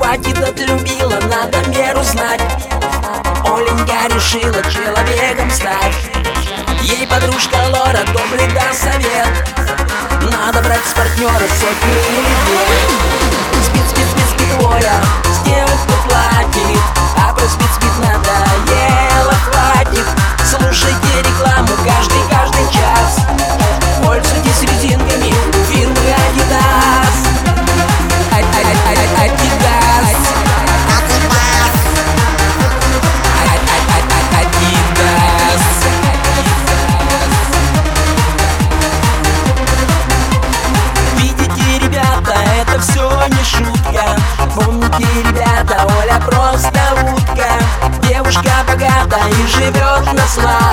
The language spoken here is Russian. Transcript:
Хватит, отлюбила, надо меру знать. Оленька решила человеком стать. Ей подружка Лора добрый даст совет: надо брать с партнера сотни или две. Спит Оля с тем, кто платит, а про спит надоело, хватит. Слушайте рекламу каждый час. Пользуйтесь резинками фирмы Adidas. Видите, ребята, это все не шутка. Помните, ребята, Оля просто утка. Девушка богата и живет на славу.